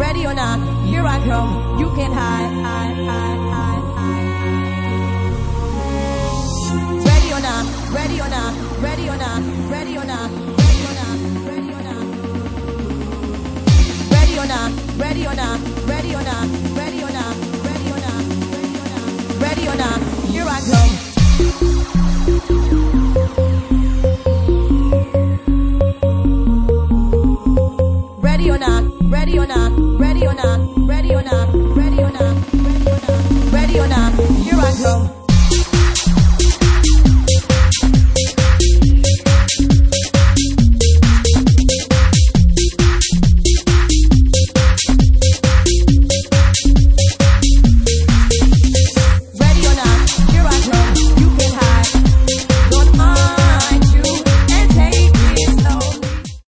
ready or not, here I come. You can't hide. Ready or not, ready or not, ready or not, ready or not, ready or not, ready or not. Ready or not, ready or not, ready or not, ready or not, ready or not, ready or not, here I come. Ready or not, ready or not, ready or not, ready or not, ready or not, ready or not, here I come.